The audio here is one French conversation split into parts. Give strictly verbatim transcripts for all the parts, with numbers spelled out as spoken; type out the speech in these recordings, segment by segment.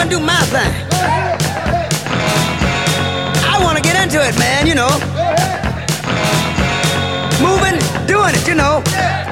gonna do my thing. I wanna get into it, man, you know. Moving, doing it, you know.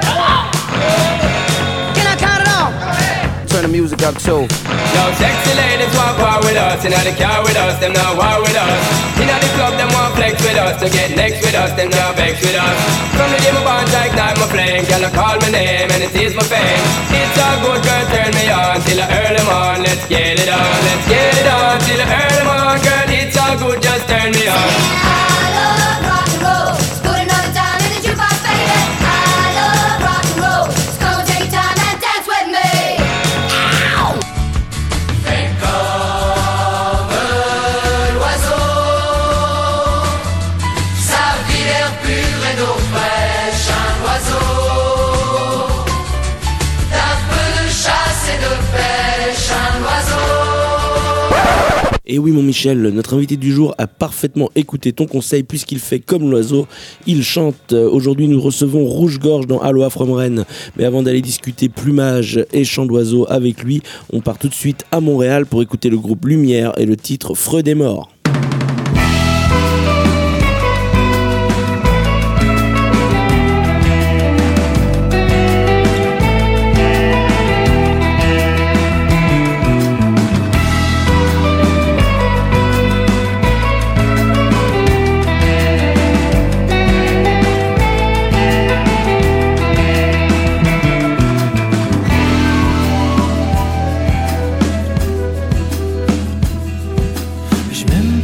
Can I count it off? Turn the music up too. Yo, sexy ladies want war with us. Inna the car with us, them not war with us. Inna the club, them want flex with us. To get next with us, them not vex with us. From the day my bond, I ignite my flame. Girl, I call my name and it is my fame. It's all good, girl, turn me on till I early on. Let's get it on, let's get it on till I early on. Girl, it's all good, just turn me on. I love rock and roll. Let's put another time in the jukebox, baby. I love rock and roll. So come and take your time and dance with me. Et oui mon Michel, notre invité du jour a parfaitement écouté ton conseil puisqu'il fait comme l'oiseau, il chante. Aujourd'hui nous recevons Rouge-Gorge dans Aloha from Rennes. Mais avant d'aller discuter plumage et chant d'oiseau avec lui, on part tout de suite à Montréal pour écouter le groupe Lumière et le titre Freud des morts. Je me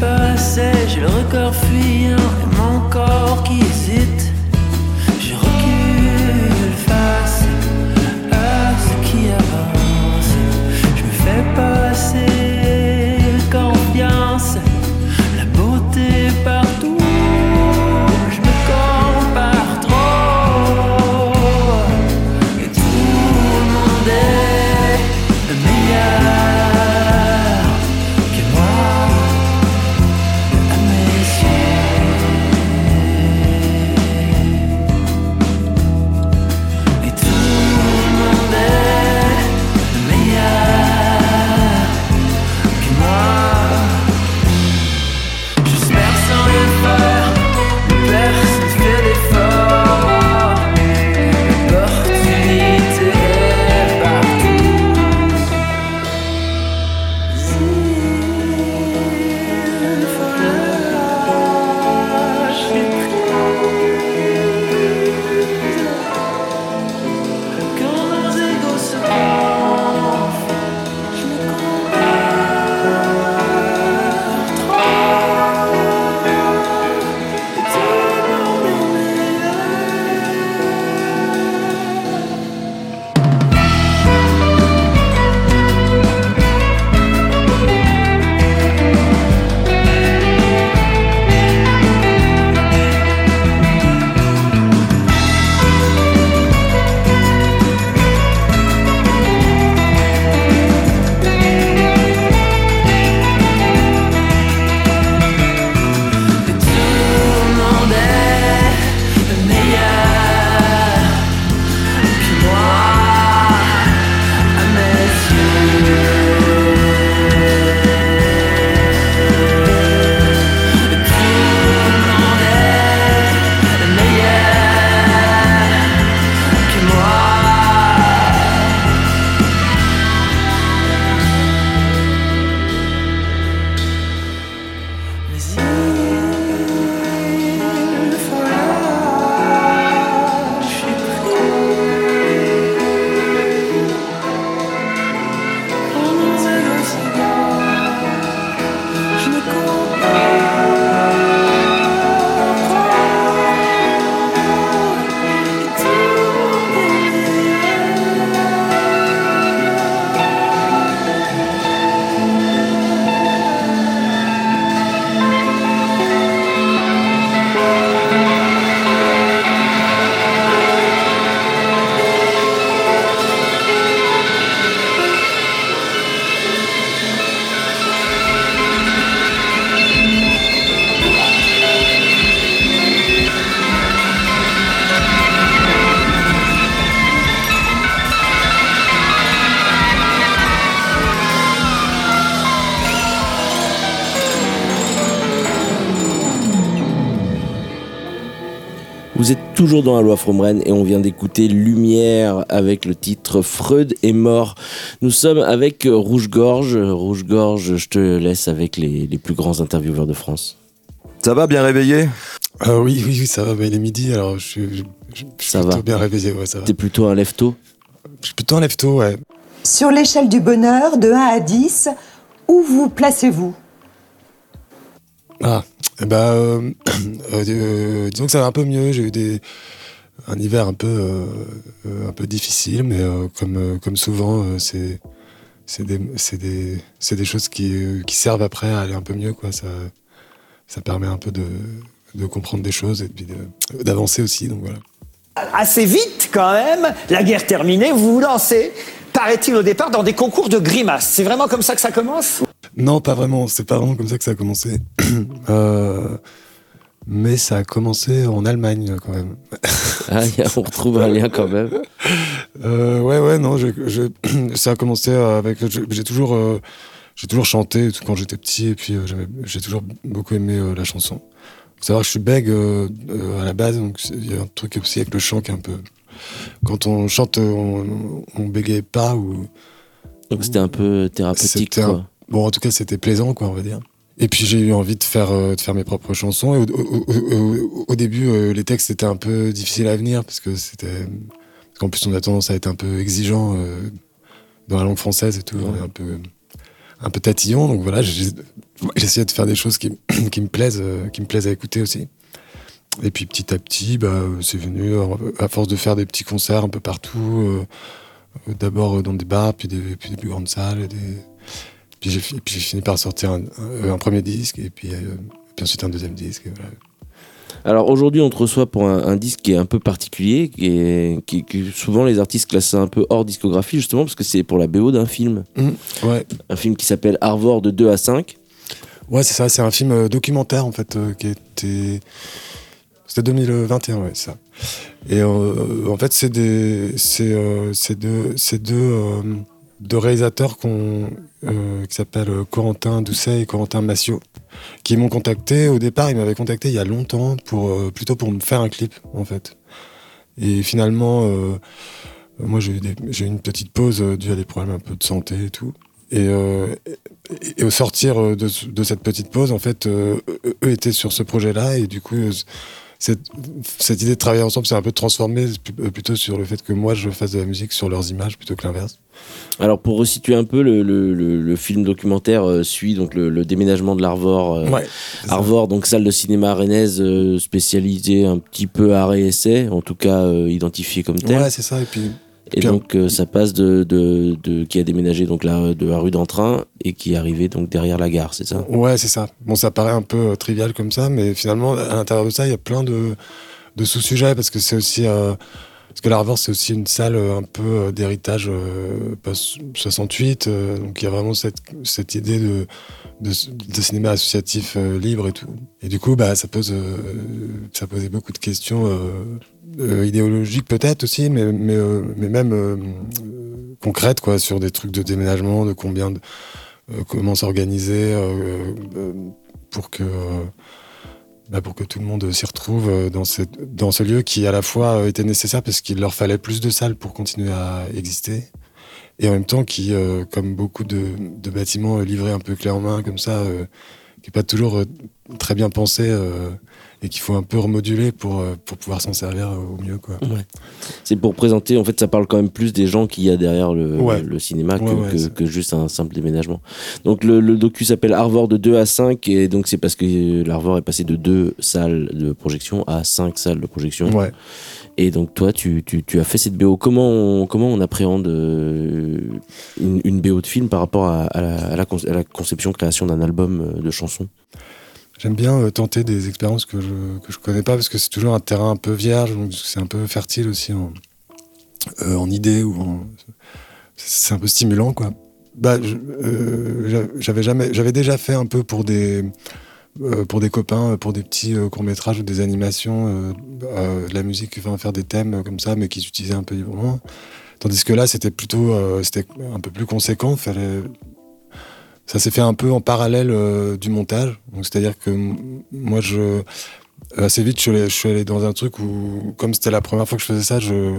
toujours dans Aloha from Rennes et on vient d'écouter Lumière avec le titre Freud est mort. Nous sommes avec Rouge-Gorge. Rouge-Gorge, je te laisse avec les, les plus grands intervieweurs de France. Ça va, bien réveillé ? euh, oui, oui, oui, ça va. Bah, il est midi, alors je, je, je, je suis ça plutôt va. bien réveillé. Ouais, ça va. T'es plutôt un lève-tôt ? Je suis plutôt un lève-tôt, ouais. Sur l'échelle du bonheur, de un à dix, où vous placez-vous ? Ah, eh ben, euh, euh, euh, disons que ça va un peu mieux. J'ai eu des, un hiver un peu, euh, euh, un peu difficile, mais euh, comme, euh, comme souvent, euh, c'est, c'est, des, c'est, des, c'est des choses qui, euh, qui servent après à aller un peu mieux, quoi. Ça, ça permet un peu de, de comprendre des choses et puis de, d'avancer aussi, donc voilà. Assez vite, quand même, la guerre terminée, vous vous lancez, paraît-il au départ, dans des concours de grimaces. C'est vraiment comme ça que ça commence ? Non, pas vraiment. C'est pas vraiment comme ça que ça a commencé. euh, mais ça a commencé en Allemagne, quand même. Ah, on retrouve un lien quand même. Euh, ouais, ouais, non. Je, je, ça a commencé avec. J'ai toujours, euh, j'ai toujours chanté quand j'étais petit, et puis euh, j'ai toujours beaucoup aimé euh, la chanson. Faut savoir que je suis bègue euh, euh, à la base, donc il y a un truc aussi avec le chant qui est un peu. Quand on chante, on, on bégaye pas ou. Donc c'était un peu thérapeutique, quoi. Un, bon, en tout cas, c'était plaisant, quoi, on va dire. Et puis j'ai eu envie de faire, euh, de faire mes propres chansons. Et au, au, au, au, au début, euh, les textes étaient un peu difficiles à venir parce que c'était, parce qu'en plus on a tendance à être un peu exigeant euh, dans la langue française et tout. Ouais. On est un peu, un peu tatillon. Donc voilà, j'ai, j'ai essayé de faire des choses qui, qui me plaisent, euh, qui me plaisent à écouter aussi. Et puis petit à petit, bah, c'est venu à force de faire des petits concerts un peu partout. Euh, d'abord dans des bars, puis des, puis des plus grandes salles. Des... Puis, j'ai, puis j'ai fini par sortir un, un, un premier disque, et puis, euh, puis ensuite un deuxième disque. Et voilà. Alors aujourd'hui, on te reçoit pour un, un disque qui est un peu particulier, qui est, qui, qui, souvent les artistes classent ça un peu hors discographie, justement, parce que c'est pour la B O d'un film. Mmh, ouais. Un film qui s'appelle Arvor de deux à cinq. Ouais, c'est ça, c'est un film euh, documentaire, en fait, euh, qui était... C'était deux mille vingt et un, ouais, ça. Et euh, en fait, c'est des, c'est, euh, c'est deux, c'est deux, euh, deux réalisateurs qu'on, euh, qui s'appellent Corentin Doucet et Corentin Massiot, qui m'ont contacté. Au départ, ils m'avaient contacté il y a longtemps pour euh, plutôt pour me faire un clip, en fait. Et finalement, euh, moi, j'ai eu, des, j'ai eu une petite pause euh, due à des problèmes un peu de santé et tout. Et, euh, et, et au sortir de, de cette petite pause, en fait, euh, eux étaient sur ce projet-là, et du coup. Euh, Cette, cette idée de travailler ensemble s'est un peu transformée plutôt sur le fait que moi je fasse de la musique sur leurs images plutôt que l'inverse. Alors pour resituer un peu, le, le, le, le film documentaire euh, suit donc le, le déménagement de l'Arvor. Euh, ouais, Arvor, donc salle de cinéma rennaise euh, spécialisée un petit peu art et essai, en tout cas euh, identifiée comme telle. Ouais, c'est ça. Et puis. Et puis, donc euh, ça passe de, de, de qui a déménagé donc là de la rue d'Entrain et qui est arrivé donc derrière la gare, c'est ça ? Ouais, c'est ça. Bon, ça paraît un peu euh, trivial comme ça, mais finalement à l'intérieur de ça, il y a plein de, de sous-sujets parce que c'est aussi euh, parce que l'Arvor c'est aussi une salle euh, un peu euh, d'héritage euh, post soixante-huit, euh, donc il y a vraiment cette cette idée de de, de cinéma associatif euh, libre et tout. Et du coup, bah ça pose euh, ça posait beaucoup de questions. Euh, Euh, idéologique peut-être aussi, mais, mais, euh, mais même euh, euh, concrète quoi, sur des trucs de déménagement, de combien de, euh, comment s'organiser euh, euh, pour que euh, bah pour que tout le monde s'y retrouve dans, cette, dans ce lieu qui à la fois était nécessaire parce qu'il leur fallait plus de salles pour continuer à exister, et en même temps qui, euh, comme beaucoup de, de bâtiments livrés un peu clé en main comme ça, euh, qui n'est pas toujours euh, très bien pensé, euh, et qu'il faut un peu remoduler pour, pour pouvoir s'en servir au mieux, quoi. Ouais. C'est pour présenter, en fait, ça parle quand même plus des gens qu'il y a derrière le, ouais. le cinéma que, ouais, ouais, que, que juste un simple déménagement. Donc le, le docu s'appelle Arvor de deux à cinq, et donc c'est parce que l'Arvor est passé de deux salles de projection à cinq salles de projection. Ouais. Et donc toi, tu, tu, tu as fait cette B O. Comment on, comment on appréhende une, une B O de film par rapport à, à, la, à, la, à la conception, création d'un album de chansons ? J'aime bien euh, tenter des expériences que je que je connais pas parce que c'est toujours un terrain un peu vierge, donc c'est un peu fertile aussi en euh, en idées ou en... c'est un peu stimulant quoi. Bah je, euh, j'avais jamais j'avais déjà fait un peu pour des euh, pour des copains pour des petits euh, courts-métrages ou des animations euh, euh, de la musique, enfin faire des thèmes comme ça mais qui s'utilisaient un peu librement. Tandis que là c'était plutôt euh, c'était un peu plus conséquent, fallait Ça s'est fait un peu en parallèle euh, du montage. Donc, c'est-à-dire que m- moi, je, assez vite, je suis, allé, je suis allé dans un truc où, comme c'était la première fois que je faisais ça, je,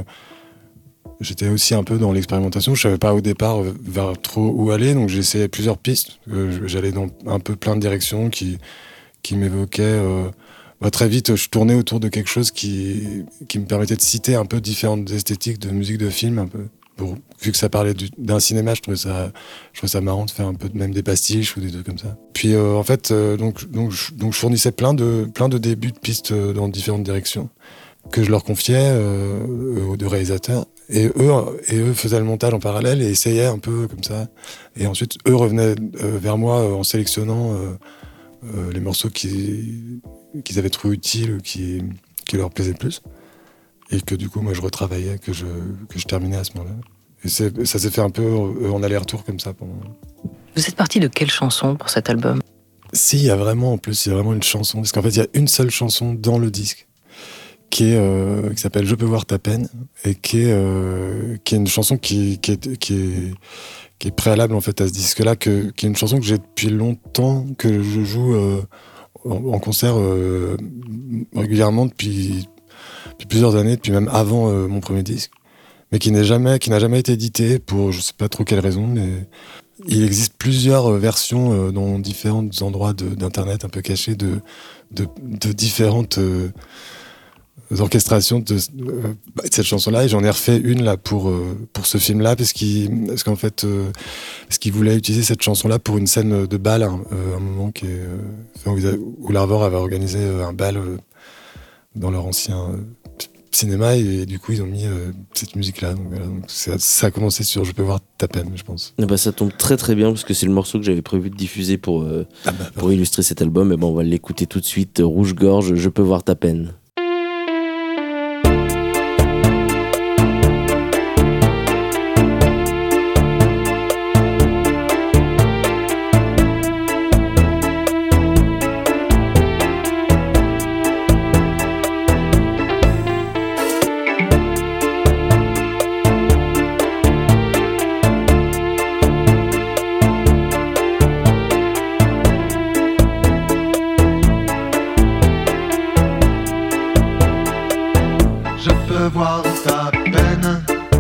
j'étais aussi un peu dans l'expérimentation. Je savais pas au départ vers trop où aller, donc j'ai essayé plusieurs pistes. Euh, j'allais dans un peu plein de directions qui, qui m'évoquaient. Euh, bah, très vite, je tournais autour de quelque chose qui, qui me permettait de citer un peu différentes esthétiques de musique de film, un peu. Bon, vu que ça parlait du, d'un cinéma, je trouvais ça, je trouvais ça marrant de faire un peu de, même des pastiches ou des trucs comme ça. Puis euh, en fait, euh, donc, donc, je, donc je fournissais plein de, plein de débuts de pistes euh, dans différentes directions que je leur confiais euh, aux deux réalisateurs. Et eux, et eux faisaient le montage en parallèle et essayaient un peu comme ça. Et ensuite, eux revenaient euh, vers moi euh, en sélectionnant euh, euh, les morceaux qui, qu'ils avaient trouvé utiles, qui, qui leur plaisaient le plus. Et que du coup, moi, je retravaillais, que je, que je terminais à ce moment-là. Et c'est, ça s'est fait un peu en aller-retour comme ça. Pendant... Vous êtes parti de quelle chanson pour cet album ? Si, il y a vraiment, en plus, il y a vraiment une chanson. Parce qu'en fait, il y a une seule chanson dans le disque qui, est, euh, qui s'appelle « Je peux voir ta peine » et qui est, euh, qui est une chanson qui, qui, est, qui, est, qui est préalable en fait, à ce disque-là, que, qui est une chanson que j'ai depuis longtemps, que je joue euh, en, en concert euh, régulièrement depuis... depuis plusieurs années, depuis même avant euh, mon premier disque, mais qui, n'est jamais, qui n'a jamais été édité pour je sais pas trop quelle raison, mais il existe plusieurs euh, versions euh, dans différents endroits de, d'internet un peu cachés de, de, de différentes euh, orchestrations de, euh, de cette chanson-là, et j'en ai refait une là pour, euh, pour ce film-là, parce, qu'il, parce qu'en fait, euh, parce qu'il voulait utiliser cette chanson-là pour une scène de bal, hein, euh, un moment qui est, euh, où l'Arvor avait organisé euh, un bal euh, dans leur ancien euh, cinéma, et, et du coup ils ont mis euh, cette musique là, donc, voilà, donc ça, ça a commencé sur Je peux voir ta peine, je pense. Et bah, ça tombe très très bien parce que c'est le morceau que j'avais prévu de diffuser pour, euh, ah bah, pour illustrer cet album, et bon, on va l'écouter tout de suite. Rouge-Gorge, Je peux voir ta peine. Voir ta peine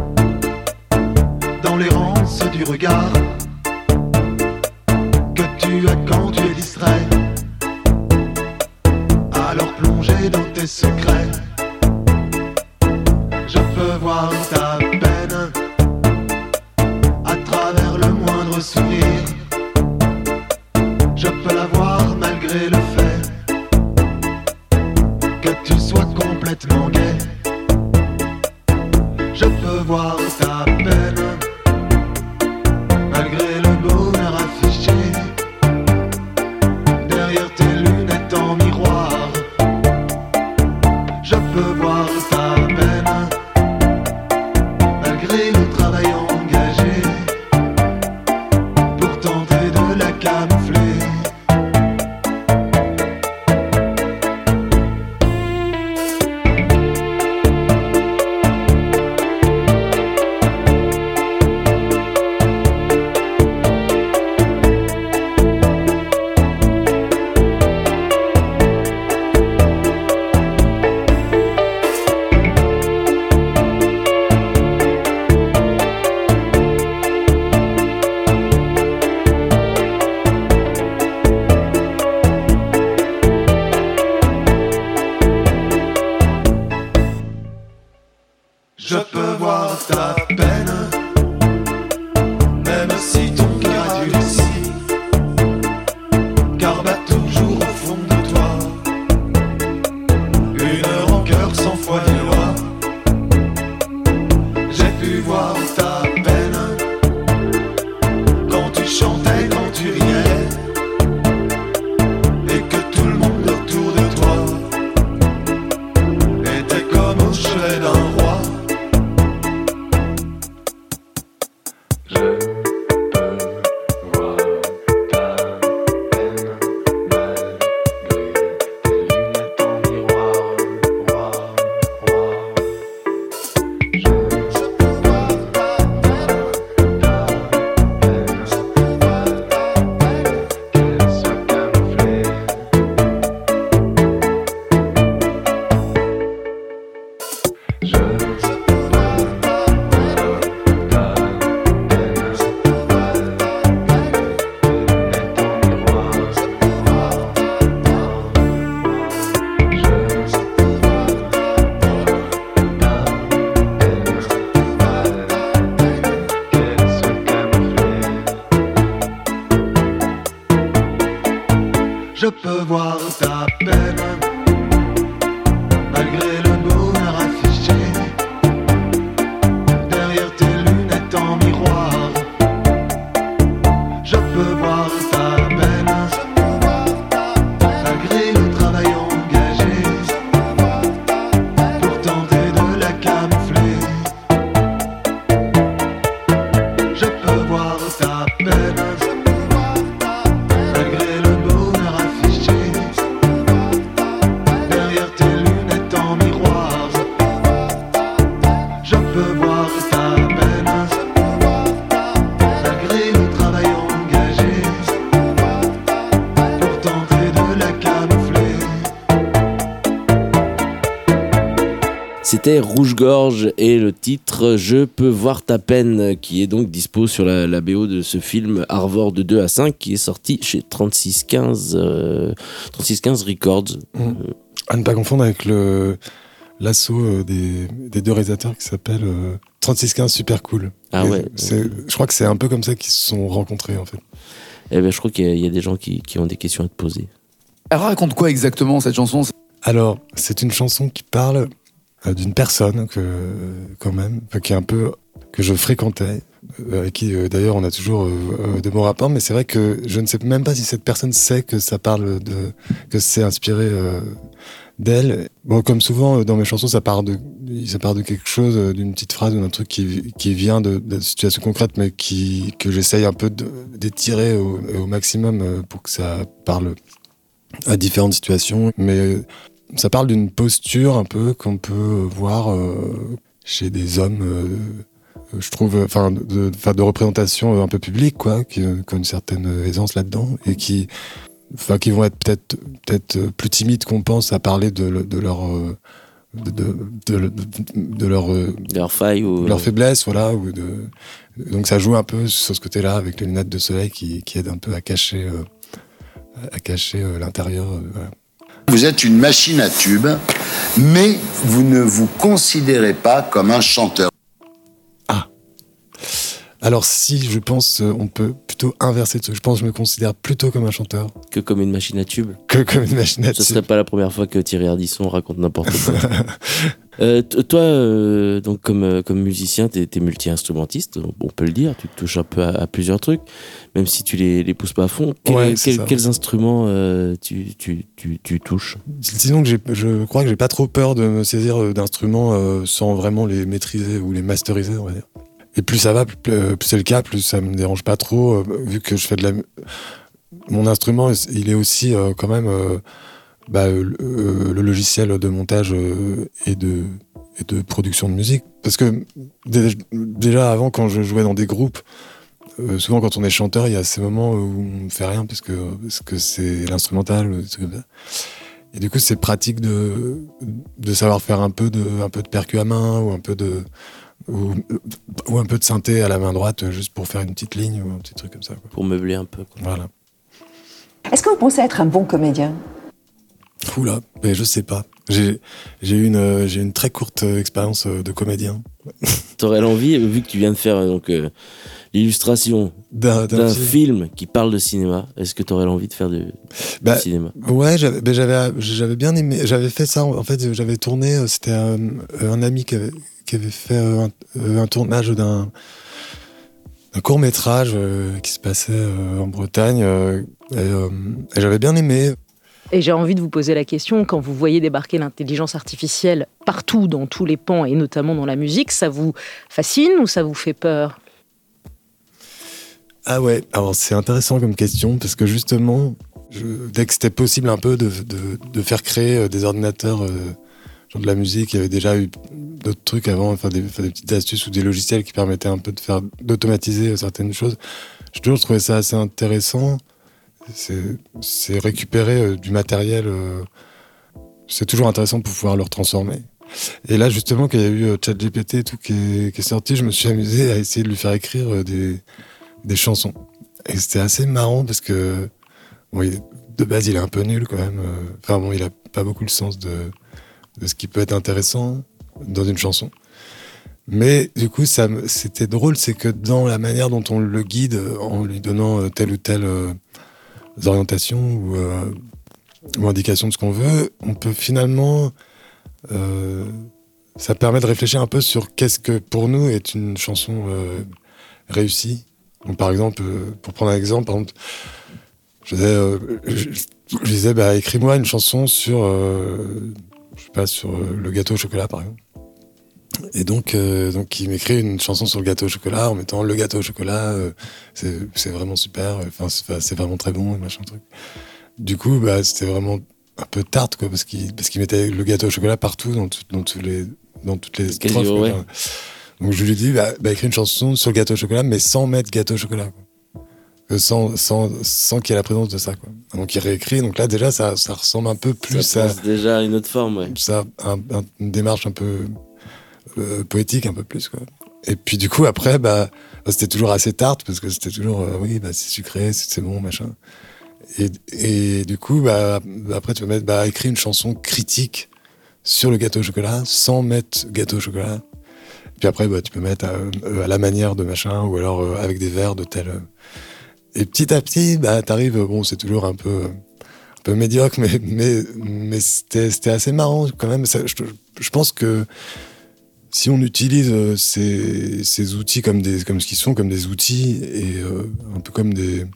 dans l'errance du regard que tu as quand tu es distrait, alors plongé dans tes secrets. Je peux voir ta peine à travers le moindre sourire. Je peux la voir malgré le fait que tu sois complètement gai. Je peux voir ta peine, malgré le bonheur affiché, derrière tes lunettes en miroir. Je peux voir ta peine, malgré le travail engagé, pour tenter de la camoufler. Je peux voir ta peine, même si ton cœur a dulci, car bat toujours au fond de toi une rancœur sans foi ni loi. J'ai pu voir ta peine quand tu chantais, quand tu riais, et que tout le monde autour de toi était comme au chevet d'un roi. Je peux voir ta peine, malgré le bonheur affiché, derrière tes lunettes en miroir. Je peux voir ta peine, malgré le travail engagé, pour tenter de la camoufler. Je peux voir ta peine, malgré le bonheur affiché, derrière tes lunettes en miroir. Je peux voir ta peine, malgré le travail engagé, pour tenter de la camoufler. C'était Rouge-Gorge et le titre Je peux voir ta peine, qui est donc dispo sur la, la B O de ce film Arvor de deux à cinq, qui est sorti chez trente-six quinze euh, trente-six quinze Records. Mmh. À ne pas confondre avec le l'assaut euh, des, des deux réalisateurs qui s'appelle euh, trente-six quinze Super Cool. Ah Et ouais. c'est, je crois que c'est un peu comme ça qu'ils se sont rencontrés en fait. Eh ben, je crois qu'il y a, il y a des gens qui, qui ont des questions à te poser. Elle raconte quoi exactement cette chanson? Alors, c'est une chanson qui parle euh, d'une personne que, quand même, enfin, qui est un peu que je fréquentais, euh, avec qui euh, d'ailleurs on a toujours euh, euh, de bons rapports, mais c'est vrai que je ne sais même pas si cette personne sait que ça parle de, que c'est inspiré euh, d'elle. Bon, comme souvent euh, dans mes chansons, ça part de, ça part de quelque chose, euh, d'une petite phrase ou d'un truc qui, qui vient de, de situations concrètes, mais qui, que j'essaye un peu de, d'étirer au, au maximum euh, pour que ça parle à différentes situations. Mais euh, ça parle d'une posture un peu qu'on peut voir euh, chez des hommes, euh, je trouve, enfin, de, de, de représentation un peu publique, quoi, qui, qui ont une certaine aisance là-dedans et qui, enfin, qui vont être peut-être, peut-être plus timides qu'on pense à parler de, de leur, de, de, de, de, de leur, de leur faille ou de leur faiblesse, voilà, ou de, donc ça joue un peu sur ce côté-là avec les lunettes de soleil qui, qui aident un peu à cacher, euh, à cacher euh, l'intérieur. Euh, voilà. Vous êtes une machine à tubes, mais vous ne vous considérez pas comme un chanteur. Ah. Alors si, je pense, euh, on peut plutôt inverser de ce. Je pense que je me considère plutôt comme un chanteur. Que comme une machine à tubes. Que comme une machine à tubes. Ce serait pas la première fois que Thierry Ardisson raconte n'importe quoi. euh, t- toi, euh, donc comme, euh, comme musicien, t'es, t'es multi-instrumentiste, on peut le dire, tu touches un peu à, à plusieurs trucs, même si tu les, les pousses pas à fond. Quel, Ouais, quel, ça. quels instruments euh, tu, tu, tu, tu touches? Disons que j'ai, je crois que j'ai pas trop peur de me saisir d'instruments euh, sans vraiment les maîtriser ou les masteriser, on va dire. Et plus ça va, plus, plus c'est le cas, plus ça me dérange pas trop, euh, vu que je fais de la... Mon instrument, il est aussi euh, quand même euh, bah, le, euh, le logiciel de montage euh, et, de, et de production de musique. Parce que dé- déjà avant, quand je jouais dans des groupes, euh, souvent quand on est chanteur, il y a ces moments où on ne fait rien parce que, parce que c'est l'instrumental, des trucs comme ça. Et du coup, c'est pratique de, de savoir faire un peu de, un peu de percu à main ou un peu de... Ou, ou un peu de synthé à la main droite juste pour faire une petite ligne ou un petit truc comme ça, quoi. Pour meubler un peu, quoi. Voilà. Est-ce que vous pensez être un bon comédien? Oula, mais je sais pas. J'ai, j'ai eu une, euh, j'ai une très courte euh, expérience euh, de comédien. T'aurais l'envie, vu que tu viens de faire euh, donc, euh, l'illustration d'un, d'un, d'un film. film qui parle de cinéma, est-ce que t'aurais l'envie de faire de, bah, du cinéma? Ouais, j'avais, bah, j'avais, j'avais bien aimé. J'avais fait ça. En fait, j'avais tourné. euh, C'était un, un ami qui avait, qui avait fait euh, un, un tournage d'un, d'un court métrage euh, qui se passait euh, en Bretagne. Euh, et, euh, et j'avais bien aimé. Et j'ai envie de vous poser la question, quand vous voyez débarquer l'intelligence artificielle partout, dans tous les pans, et notamment dans la musique, ça vous fascine ou ça vous fait peur? Ah ouais, alors c'est intéressant comme question, parce que justement, je, dès que c'était possible un peu de, de, de faire créer des ordinateurs, euh, genre de la musique, il y avait déjà eu d'autres trucs avant, enfin des, enfin des petites astuces ou des logiciels qui permettaient un peu de faire, d'automatiser certaines choses. J'ai toujours trouvé ça assez intéressant. C'est, c'est récupérer euh, du matériel, euh, c'est toujours intéressant pour pouvoir le retransformer. Et là, justement, quand il y a eu euh, ChatGPT et tout qui est, qui est sorti, je me suis amusé à essayer de lui faire écrire euh, des, des chansons. Et c'était assez marrant parce que, bon, il, de base, il est un peu nul quand même. Euh, enfin bon, il a pas beaucoup le sens de, de ce qui peut être intéressant dans une chanson. Mais du coup, ça, c'était drôle, c'est que dans la manière dont on le guide, en lui donnant euh, telle ou telle euh, orientations ou, euh, ou indication de ce qu'on veut, on peut finalement... Euh, ça permet de réfléchir un peu sur qu'est-ce que pour nous est une chanson euh, réussie. Donc, par exemple, euh, pour prendre un exemple, par exemple, je disais, euh, je, je disais bah, écris-moi une chanson sur, euh, je sais pas, sur euh, le gâteau au chocolat, par exemple. Et donc, euh, donc il m'écrit une chanson sur le gâteau au chocolat en mettant le gâteau au chocolat, euh, c'est, c'est vraiment super, enfin, c'est, c'est vraiment très bon, machin truc. Du coup, bah, c'était vraiment un peu tarte, quoi, parce qu'il, parce qu'il mettait le gâteau au chocolat partout, dans, tout, dans, tous les, dans toutes les Quasi, strophes. ouais. Quoi. Donc je lui ai dit, bah, bah, écris une chanson sur le gâteau au chocolat, mais sans mettre gâteau au chocolat, quoi. Euh, sans, sans, sans qu'il y ait la présence de ça, quoi. Donc il réécrit, donc là déjà ça, ça ressemble un peu plus ça à... pense déjà à une autre forme, ouais. Ça, un, un, une démarche un peu euh, poétique, un peu plus, quoi. Et puis du coup après, bah, c'était toujours assez tarte, parce que c'était toujours, euh, oui, bah, c'est sucré, c'est, c'est bon, machin. Et, et du coup, bah, après tu peux mettre, bah, écris une chanson critique sur le gâteau au chocolat, sans mettre gâteau au chocolat. Puis après, bah, tu peux mettre à, à la manière de machin, ou alors euh, avec des vers de tel... Euh, Et petit à petit, bah, t'arrives, bon, c'est toujours un peu, un peu médiocre, mais, mais, mais c'était, c'était assez marrant quand même. Ça, je, je pense que si on utilise ces, ces outils comme, des, comme ce qu'ils sont, comme des outils, et euh, un peu comme des,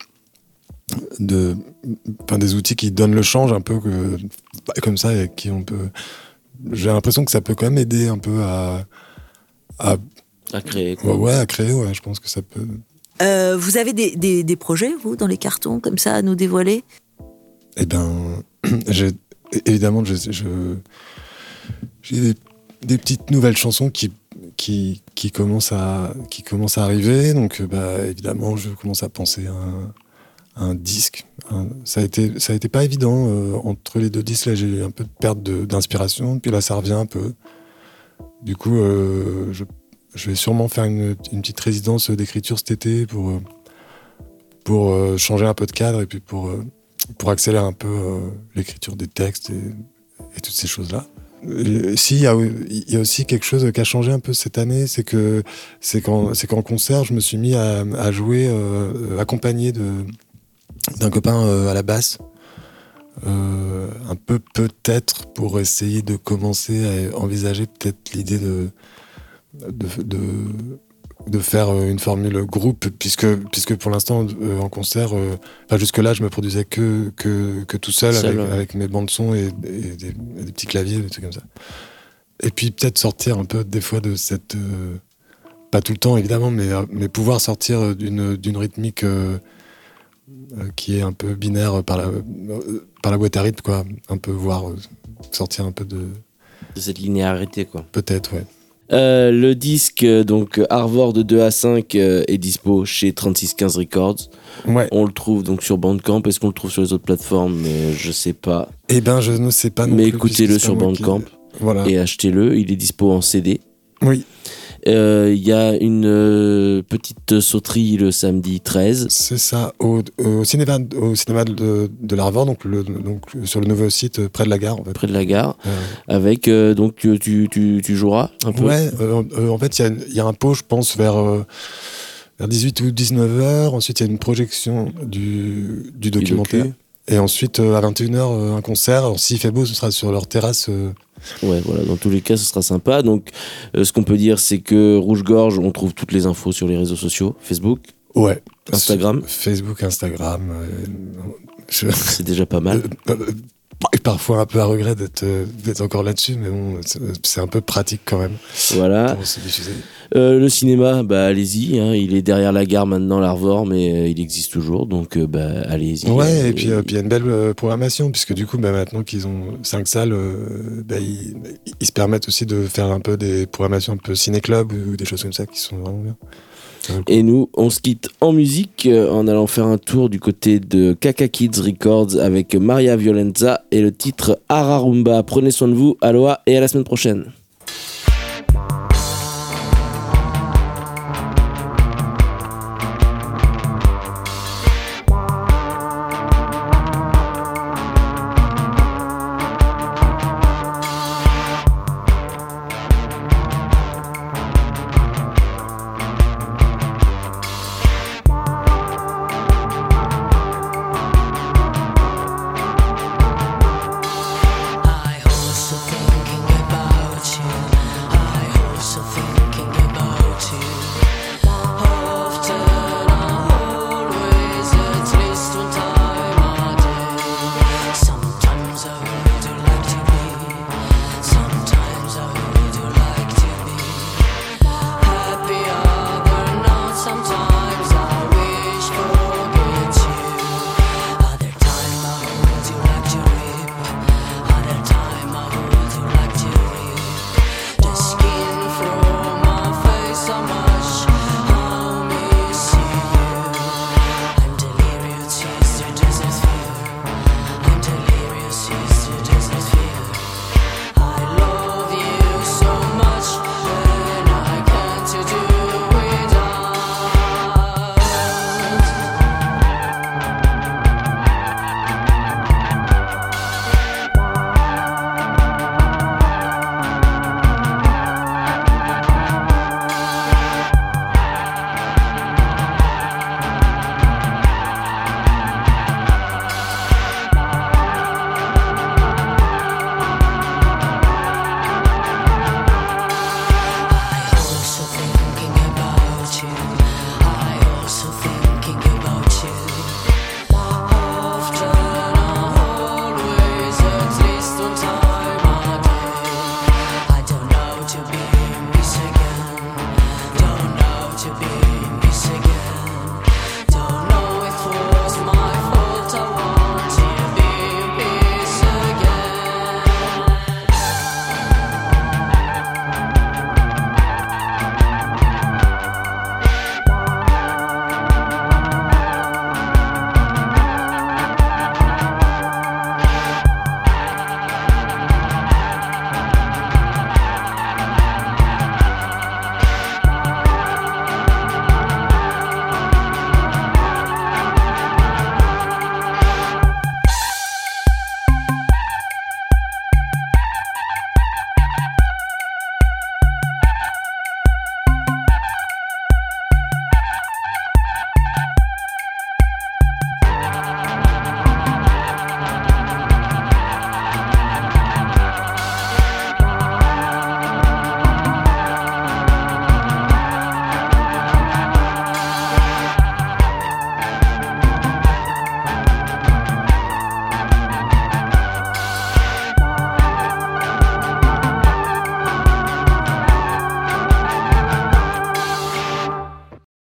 de, enfin, des outils qui donnent le change, un peu que, comme ça, et qui on peut. J'ai l'impression que ça peut quand même aider un peu à. À, à créer, quoi. Ouais, ouais, à créer, ouais, je pense que ça peut. Euh, vous avez des, des, des projets, vous, dans les cartons, comme ça, à nous dévoiler ? Eh bien, j'ai, évidemment, je, je, j'ai des, des petites nouvelles chansons qui, qui, qui, commencent, à, qui commencent à arriver. Donc, bah, évidemment, je commence à penser à un, à un disque. Un, ça a été, ça a été pas évident. Euh, entre les deux disques, là, j'ai eu un peu de perte de, d'inspiration. Puis là, ça revient un peu. Du coup, euh, je Je vais sûrement faire une, une petite résidence d'écriture cet été pour, pour euh, changer un peu de cadre et puis pour, euh, pour accélérer un peu euh, l'écriture des textes et, et toutes ces choses-là. Et, si, il y a, il y a aussi quelque chose qui a changé un peu cette année, c'est, que, c'est, qu'en, c'est qu'en concert, je me suis mis à, à jouer euh, accompagné de, d'un copain euh, à la basse. Euh, un peu peut-être pour essayer de commencer à envisager peut-être l'idée de De, de, de faire une formule groupe, puisque, puisque pour l'instant, euh, en concert, euh, enfin, jusque-là, je me produisais que, que, que tout seul, seul avec, ouais. avec mes bandes-son et, et, des, et des petits claviers, des trucs comme ça. Et puis peut-être sortir un peu, des fois, de cette... Euh, pas tout le temps, évidemment, mais, mais pouvoir sortir d'une, d'une rythmique euh, euh, qui est un peu binaire par la, euh, par la boîte à rythme, quoi. Un peu, voir, euh, sortir un peu de... De cette linéarité, quoi. Peut-être, ouais. Euh, le disque donc Arvor de deux à cinq euh, est dispo chez trente-six quinze Records. Ouais. On le trouve donc sur Bandcamp. Est-ce qu'on le trouve sur les autres plateformes ? euh, Je sais pas. Eh ben, je ne sais pas non Mais plus. Mais écoutez-le sur Bandcamp qui... voilà. et achetez-le. Il est dispo en C D. Oui. Il euh, y a une euh, petite sauterie le samedi treize. C'est ça, au, au cinéma, au cinéma de, de l'Arvor, donc, le, donc sur le nouveau site près de la gare. En fait. Près de la gare. Euh... Avec, euh, donc tu, tu, tu, tu joueras un peu. Ouais, euh, euh, en fait, il y, y a un pot, je pense, vers, euh, vers dix-huit ou dix-neuf heures. Ensuite, il y a une projection du, du documentaire. Du et ensuite, euh, à vingt et une heures, euh, un concert. Alors, s'il fait beau, ce sera sur leur terrasse. Euh... Ouais, voilà, dans tous les cas, ce sera sympa. Donc, euh, ce qu'on peut dire, c'est que Rouge-Gorge, on trouve toutes les infos sur les réseaux sociaux, Facebook, ouais, Instagram. Facebook, Instagram. Euh, je... C'est déjà pas mal. Euh, euh, parfois un peu à regret d'être, d'être encore là-dessus, mais bon, c'est, c'est un peu pratique quand même. Voilà. Pour se diffuser. Euh, le cinéma, bah allez-y, hein, il est derrière la gare maintenant, l'Arvor, mais euh, il existe toujours, donc euh, bah allez-y. Ouais, euh, et puis il euh, y a une belle euh, programmation, puisque du coup, bah, maintenant qu'ils ont cinq salles, euh, bah, ils, ils se permettent aussi de faire un peu des programmations un peu ciné-club ou, ou des choses comme ça qui sont vraiment bien. Et nous, on se quitte en musique euh, en allant faire un tour du côté de Kaka Kids Records avec Maria Violenza et le titre Ararumba. Prenez soin de vous, aloha et à la semaine prochaine.